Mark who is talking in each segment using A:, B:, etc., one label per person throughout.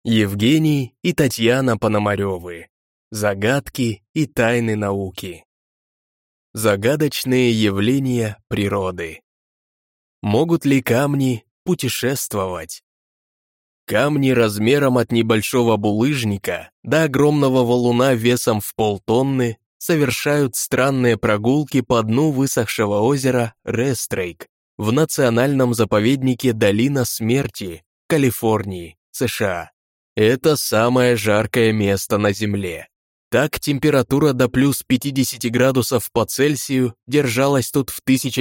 A: Евгений и Татьяна Пономарёвы. Загадки и тайны науки. Загадочные явления природы. Могут ли камни путешествовать? Камни размером от небольшого булыжника до огромного валуна весом в полтонны совершают странные прогулки по дну высохшего озера Рестрейк в национальном заповеднике Долина Смерти, Калифорнии, США. Это самое жаркое место на Земле. Так температура до плюс 50 градусов по Цельсию держалась тут в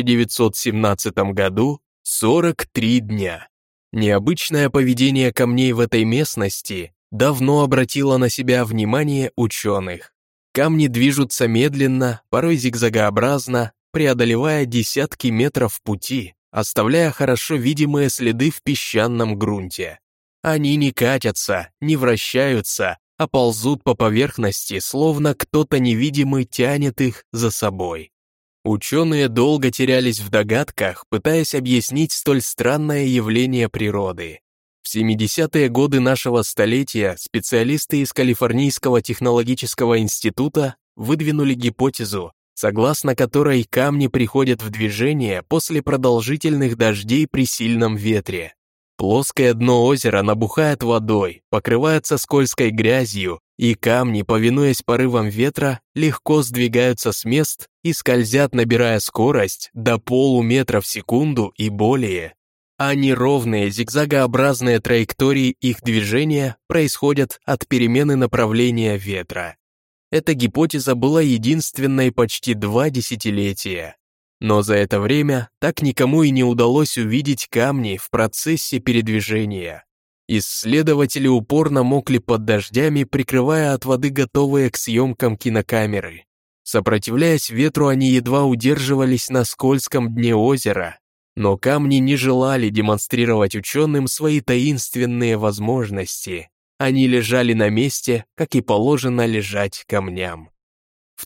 A: 1917 году 43 дня. Необычное поведение камней в этой местности давно обратило на себя внимание ученых. Камни движутся медленно, порой зигзагообразно, преодолевая десятки метров пути, оставляя хорошо видимые следы в песчаном грунте. Они не катятся, не вращаются, а ползут по поверхности, словно кто-то невидимый тянет их за собой. Ученые долго терялись в догадках, пытаясь объяснить столь странное явление природы. В 70-е годы нашего столетия специалисты из Калифорнийского технологического института выдвинули гипотезу, согласно которой камни приходят в движение после продолжительных дождей при сильном ветре. Плоское дно озера набухает водой, покрывается скользкой грязью, и камни, повинуясь порывам ветра, легко сдвигаются с мест и скользят, набирая скорость до полуметра в секунду и более. А неровные зигзагообразные траектории их движения происходят от перемены направления ветра. Эта гипотеза была единственной почти 2 десятилетия. Но за это время так никому и не удалось увидеть камни в процессе передвижения. Исследователи упорно мокли под дождями, прикрывая от воды готовые к съемкам кинокамеры. Сопротивляясь ветру, они едва удерживались на скользком дне озера, но камни не желали демонстрировать ученым свои таинственные возможности. Они лежали на месте, как и положено лежать камням. В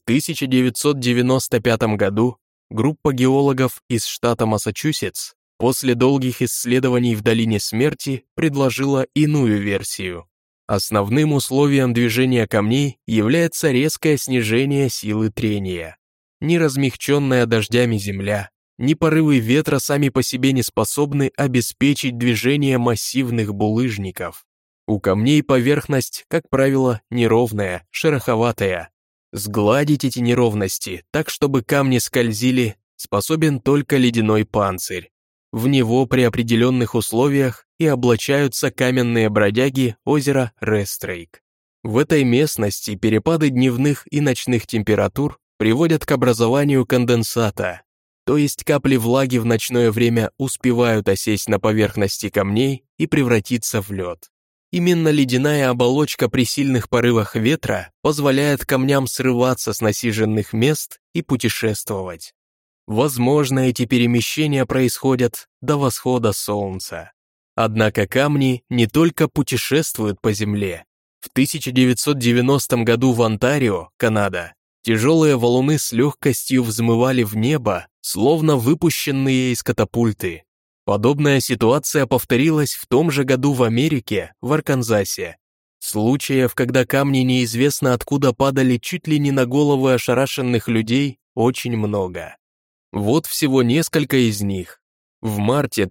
A: 1995 году группа геологов из штата Массачусетс после долгих исследований в Долине Смерти предложила иную версию. Основным условием движения камней является резкое снижение силы трения. Ни размягченная дождями земля, ни порывы ветра сами по себе не способны обеспечить движение массивных булыжников. У камней поверхность, как правило, неровная, шероховатая. Сгладить эти неровности так, чтобы камни скользили, способен только ледяной панцирь. В него при определенных условиях и облачаются каменные бродяги озера Рестрейк. В этой местности перепады дневных и ночных температур приводят к образованию конденсата, то есть капли влаги в ночное время успевают осесть на поверхности камней и превратиться в лед. Именно ледяная оболочка при сильных порывах ветра позволяет камням срываться с насиженных мест и путешествовать. Возможно, эти перемещения происходят до восхода солнца. Однако камни не только путешествуют по земле. В 1990 году в Онтарио, Канада, тяжелые валуны с легкостью взмывали в небо, словно выпущенные из катапульты. Подобная ситуация повторилась в том же году в Америке, в Арканзасе. Случаев, когда камни неизвестно откуда падали чуть ли не на головы ошарашенных людей, очень много. Вот всего несколько из них. В марте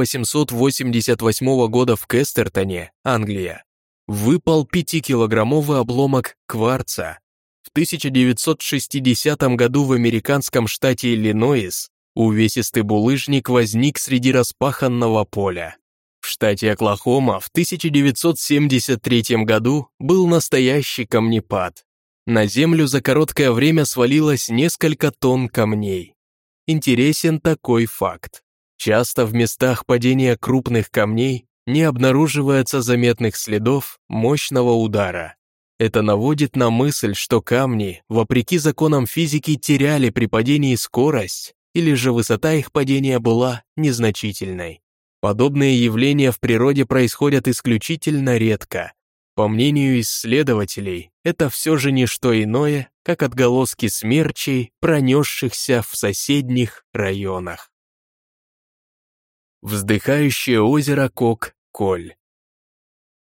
A: 1888 года в Кестертоне, Англия, выпал 5-килограммовый обломок кварца. В 1960 году в американском штате Иллинойс увесистый булыжник возник среди распаханного поля. В штате Оклахома в 1973 году был настоящий камнепад. На землю за короткое время свалилось несколько тонн камней. Интересен такой факт. Часто в местах падения крупных камней не обнаруживается заметных следов мощного удара. Это наводит на мысль, что камни, вопреки законам физики, теряли при падении скорость, или же высота их падения была незначительной. Подобные явления в природе происходят исключительно редко. По мнению исследователей, это все же не что иное, как отголоски смерчей, пронесшихся в соседних районах. Вздыхающее озеро Кок-Коль.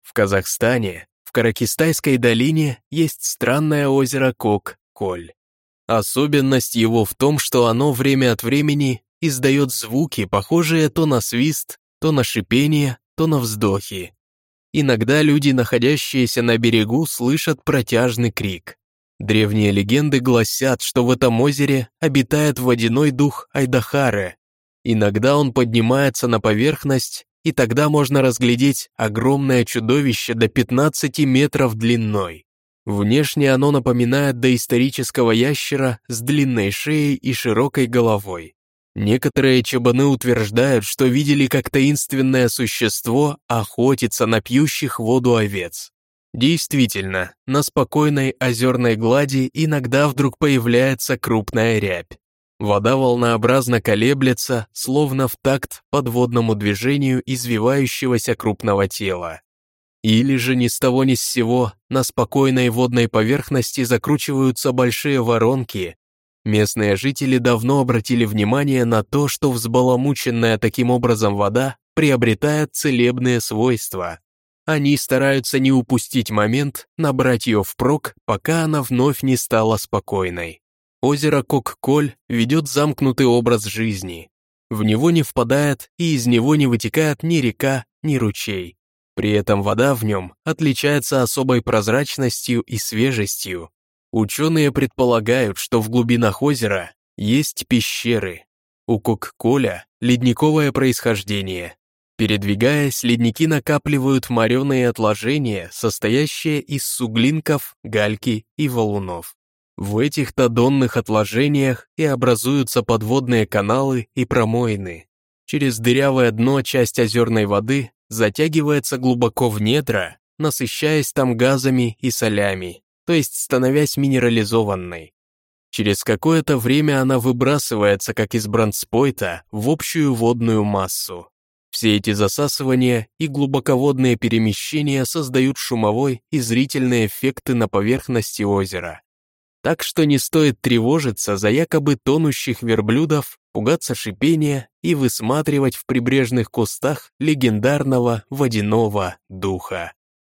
A: В Казахстане, в Каракистайской долине, есть странное озеро Кок-Коль. Особенность его в том, что оно время от времени издает звуки, похожие то на свист, то на шипение, то на вздохи. Иногда люди, находящиеся на берегу, слышат протяжный крик. Древние легенды гласят, что в этом озере обитает водяной дух Айдахары. Иногда он поднимается на поверхность, и тогда можно разглядеть огромное чудовище до 15 метров длиной. Внешне оно напоминает доисторического ящера с длинной шеей и широкой головой. Некоторые чабаны утверждают, что видели, как таинственное существо охотится на пьющих воду овец. Действительно, на спокойной озерной глади иногда вдруг появляется крупная рябь. Вода волнообразно колеблется, словно в такт подводному движению извивающегося крупного тела. Или же ни с того ни с сего на спокойной водной поверхности закручиваются большие воронки. Местные жители давно обратили внимание на то, что взбаламученная таким образом вода приобретает целебные свойства. Они стараются не упустить момент, набрать ее впрок, пока она вновь не стала спокойной. Озеро Кок-Коль ведет замкнутый образ жизни. В него не впадает и из него не вытекает ни река, ни ручей. При этом вода в нем отличается особой прозрачностью и свежестью. Ученые предполагают, что в глубинах озера есть пещеры. У Кок-Коля ледниковое происхождение. Передвигаясь, ледники накапливают мореные отложения, состоящие из суглинков, гальки и валунов. В этих-то донных отложениях и образуются подводные каналы и промоины. Через дырявое дно часть озерной воды затягивается глубоко в недра, насыщаясь там газами и солями, то есть становясь минерализованной. Через какое-то время она выбрасывается, как из бронспойта, в общую водную массу. Все эти засасывания и глубоководные перемещения создают шумовой и зрительные эффекты на поверхности озера. Так что не стоит тревожиться за якобы тонущих верблюдов, пугаться шипения и высматривать в прибрежных кустах легендарного водяного духа.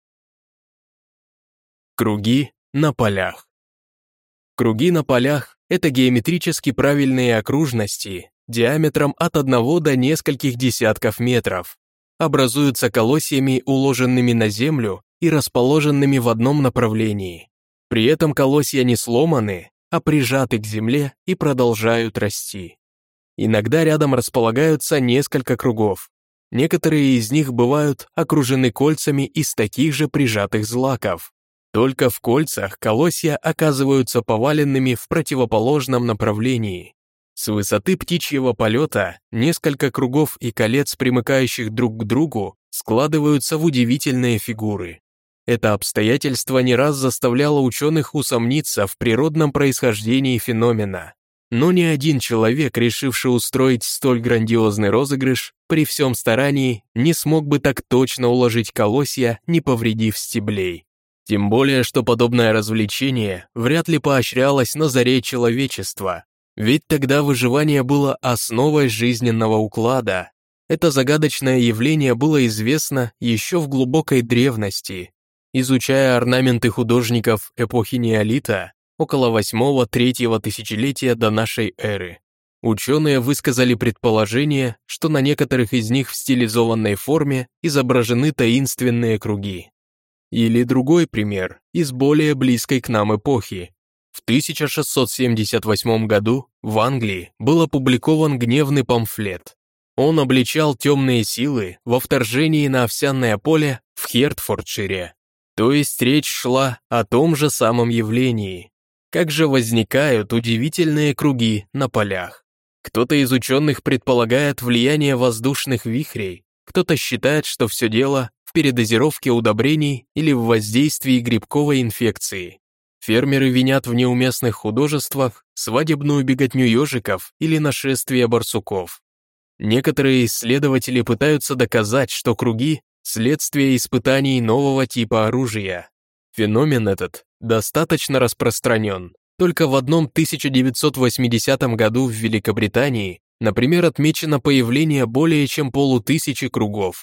A: Круги на полях. Круги на полях – это геометрически правильные окружности диаметром от 1 до нескольких десятков метров. Образуются колосьями, уложенными на землю и расположенными в одном направлении. При этом колосья не сломаны, а прижаты к земле и продолжают расти. Иногда рядом располагаются несколько кругов. Некоторые из них бывают окружены кольцами из таких же прижатых злаков. Только в кольцах колосья оказываются поваленными в противоположном направлении. С высоты птичьего полета несколько кругов и колец, примыкающих друг к другу, складываются в удивительные фигуры. Это обстоятельство не раз заставляло ученых усомниться в природном происхождении феномена. Но ни один человек, решивший устроить столь грандиозный розыгрыш, при всем старании не смог бы так точно уложить колосья, не повредив стеблей. Тем более, что подобное развлечение вряд ли поощрялось на заре человечества, ведь тогда выживание было основой жизненного уклада. Это загадочное явление было известно еще в глубокой древности. Изучая орнаменты художников эпохи неолита, около 8-3 тысячелетия до нашей эры, ученые высказали предположение, что на некоторых из них в стилизованной форме изображены таинственные круги. Или другой пример из более близкой к нам эпохи. В 1678 году в Англии был опубликован гневный памфлет. Он обличал темные силы во вторжении на овсяное поле в Хертфордшире. То есть речь шла о том же самом явлении. Как же возникают удивительные круги на полях? Кто-то из ученых предполагает влияние воздушных вихрей, кто-то считает, что все дело в передозировке удобрений или в воздействии грибковой инфекции. Фермеры винят в неуместных художествах свадебную беготню ежиков или нашествие барсуков. Некоторые исследователи пытаются доказать, что круги – следствие испытаний нового типа оружия. Феномен этот достаточно распространен. Только в одном 1980 году в Великобритании, например, отмечено появление более чем 500 кругов.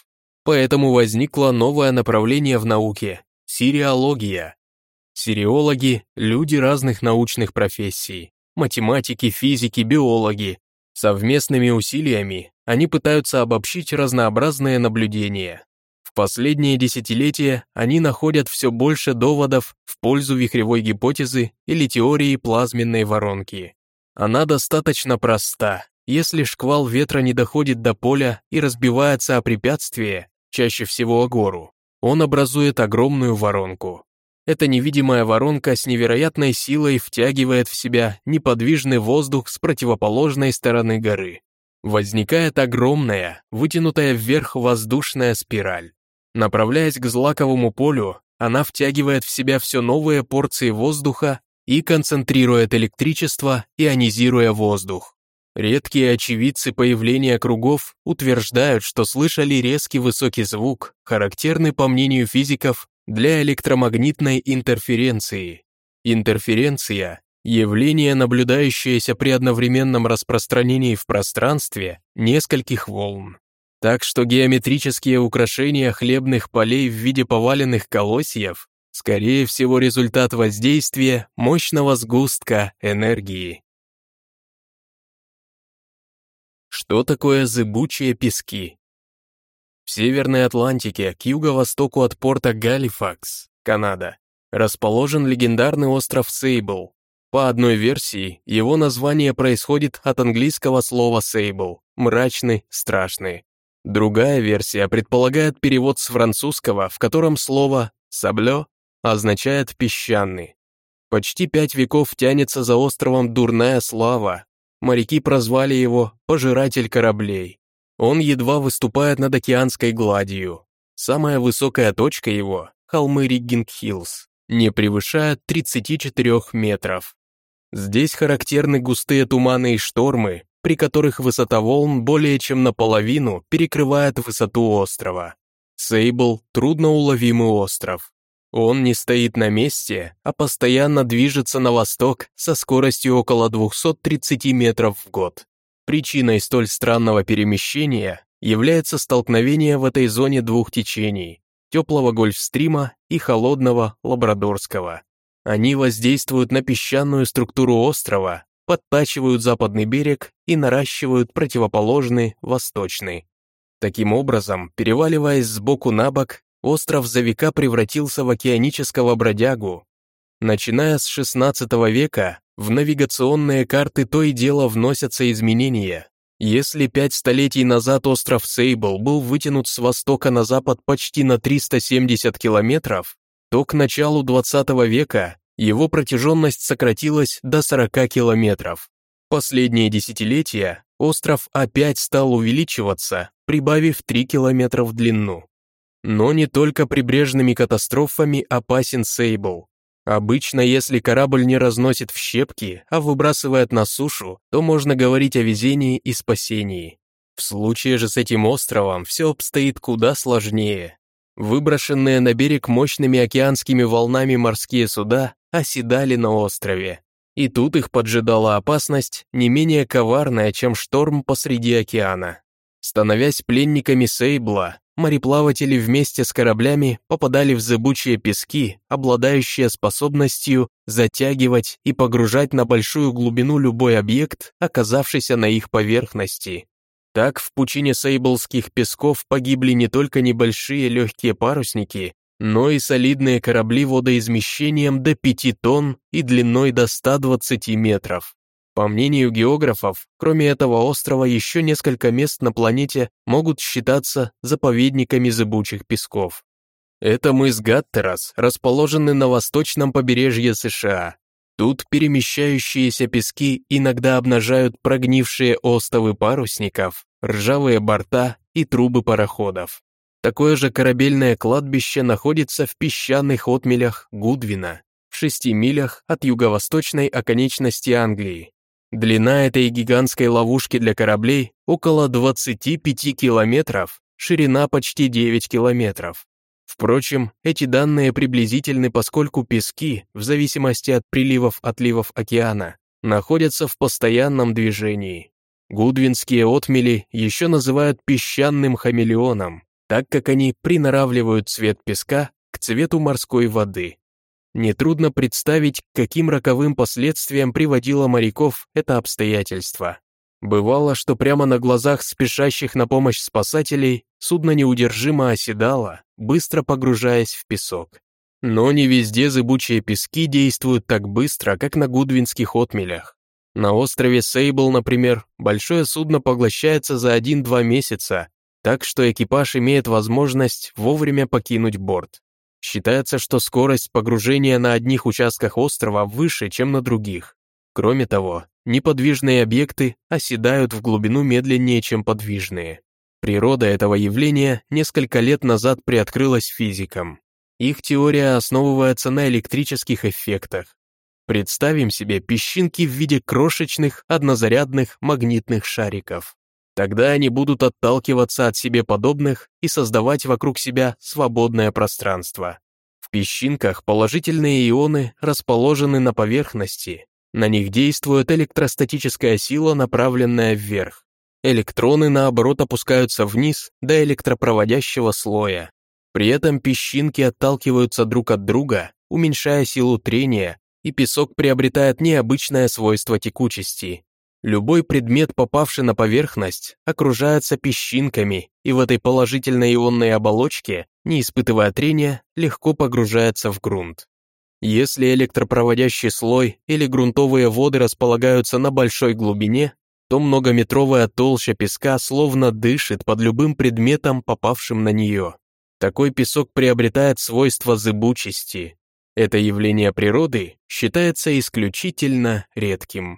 A: Поэтому возникло новое направление в науке – сириология. Сириологи – люди разных научных профессий – математики, физики, биологи. Совместными усилиями они пытаются обобщить разнообразные наблюдения. В последние десятилетия они находят все больше доводов в пользу вихревой гипотезы или теории плазменной воронки. Она достаточно проста. Если шквал ветра не доходит до поля и разбивается о препятствие, чаще всего о гору, он образует огромную воронку. Эта невидимая воронка с невероятной силой втягивает в себя неподвижный воздух с противоположной стороны горы. Возникает огромная, вытянутая вверх воздушная спираль. Направляясь к злаковому полю, она втягивает в себя все новые порции воздуха и концентрирует электричество, ионизируя воздух. Редкие очевидцы появления кругов утверждают, что слышали резкий высокий звук, характерный, по мнению физиков, для электромагнитной интерференции. Интерференция – явление, наблюдающееся при одновременном распространении в пространстве нескольких волн. Так что геометрические украшения хлебных полей в виде поваленных колосьев скорее всего результат воздействия мощного сгустка энергии. Что такое зыбучие пески? В Северной Атлантике, к юго-востоку от порта Галифакс, Канада, расположен легендарный остров Сейбл. По одной версии, его название происходит от английского слова «сейбл» – мрачный, страшный. Другая версия предполагает перевод с французского, в котором слово «саблё» означает «песчаный». Почти 5 веков тянется за островом дурная слава. Моряки прозвали его «пожиратель кораблей». Он едва выступает над океанской гладью. Самая высокая точка его, холмы Риггинг-Хиллз, не превышает 34 метров. Здесь характерны густые туманы и штормы, при которых высота волн более чем наполовину перекрывает высоту острова. Сейбл – трудноуловимый остров. Он не стоит на месте, а постоянно движется на восток со скоростью около 230 метров в год. Причиной столь странного перемещения является столкновение в этой зоне двух течений – теплого Гольфстрима и холодного Лабрадорского. Они воздействуют на песчаную структуру острова, подтачивают западный берег и наращивают противоположный, восточный. Таким образом, переваливаясь сбоку на бок, остров за века превратился в океанического бродягу. Начиная с XVI века, в навигационные карты то и дело вносятся изменения. Если 5 столетий назад остров Сейбл был вытянут с востока на запад почти на 370 километров, то к началу XX века его протяженность сократилась до 40 километров. Последние десятилетия остров опять стал увеличиваться, прибавив 3 километра в длину. Но не только прибрежными катастрофами опасен Сейбл. Обычно, если корабль не разносит в щепки, а выбрасывает на сушу, то можно говорить о везении и спасении. В случае же с этим островом все обстоит куда сложнее. Выброшенные на берег мощными океанскими волнами морские суда оседали на острове. И тут их поджидала опасность, не менее коварная, чем шторм посреди океана. Становясь пленниками Сейбла, мореплаватели вместе с кораблями попадали в зыбучие пески, обладающие способностью затягивать и погружать на большую глубину любой объект, оказавшийся на их поверхности. Так в пучине сейблских песков погибли не только небольшие легкие парусники, но и солидные корабли водоизмещением до 5 тонн и длиной до 120 метров. По мнению географов, кроме этого острова еще несколько мест на планете могут считаться заповедниками зыбучих песков. Это мыс Гаттерас, расположенный на восточном побережье США. Тут перемещающиеся пески иногда обнажают прогнившие остовы парусников, ржавые борта и трубы пароходов. Такое же корабельное кладбище находится в песчаных отмелях Гудвина, в 6 милях от юго-восточной оконечности Англии. Длина этой гигантской ловушки для кораблей около 25 километров, ширина почти 9 километров. Впрочем, эти данные приблизительны, поскольку пески, в зависимости от приливов-отливов океана, находятся в постоянном движении. Гудвинские отмели еще называют песчаным хамелеоном. так как они приноравливают цвет песка к цвету морской воды. Нетрудно представить, к каким роковым последствиям приводило моряков это обстоятельство. Бывало, что прямо на глазах спешащих на помощь спасателей судно неудержимо оседало, быстро погружаясь в песок. Но не везде зыбучие пески действуют так быстро, как на гудвинских отмелях. На острове Сейбл, например, большое судно поглощается за 1-2 месяца, так что экипаж имеет возможность вовремя покинуть борт. Считается, что скорость погружения на одних участках острова выше, чем на других. Кроме того, неподвижные объекты оседают в глубину медленнее, чем подвижные. Природа этого явления несколько лет назад приоткрылась физикам. Их теория основывается на электрических эффектах. Представим себе песчинки в виде крошечных однозарядных магнитных шариков. Тогда они будут отталкиваться от себе подобных и создавать вокруг себя свободное пространство. В песчинках положительные ионы расположены на поверхности. На них действует электростатическая сила, направленная вверх. Электроны, наоборот, опускаются вниз до электропроводящего слоя. При этом песчинки отталкиваются друг от друга, уменьшая силу трения, и песок приобретает необычное свойство текучести. Любой предмет, попавший на поверхность, окружается песчинками, и в этой положительной ионной оболочке, не испытывая трения, легко погружается в грунт. Если электропроводящий слой или грунтовые воды располагаются на большой глубине, то многометровая толща песка словно дышит под любым предметом, попавшим на нее. Такой песок приобретает свойство зыбучести. Это явление природы считается исключительно редким.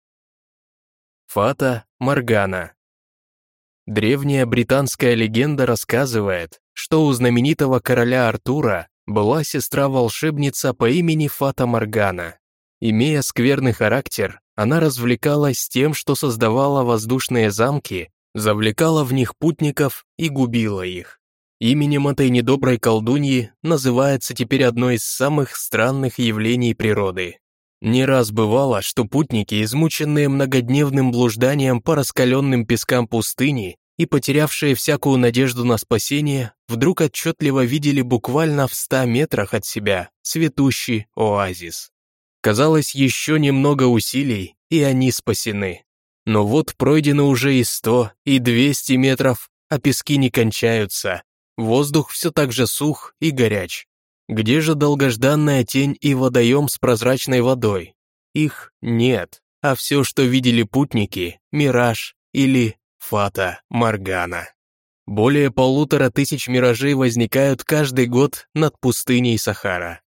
A: Фата Моргана. Древняя британская легенда рассказывает, что у знаменитого короля Артура была сестра-волшебница по имени Фата Моргана. Имея скверный характер, она развлекалась тем, что создавала воздушные замки, завлекала в них путников и губила их. Именем этой недоброй колдуньи называется теперь одно из самых странных явлений природы. Не раз бывало, что путники, измученные многодневным блужданием по раскаленным пескам пустыни и потерявшие всякую надежду на спасение, вдруг отчетливо видели буквально в 100 метрах от себя цветущий оазис. Казалось, еще немного усилий, и они спасены. Но вот пройдено уже и 100, и 200 метров, а пески не кончаются. Воздух все так же сух и горяч. Где же долгожданная тень и водоем с прозрачной водой? Их нет, а все, что видели путники, мираж или Фата Моргана. Более 1500 миражей возникают каждый год над пустыней Сахара.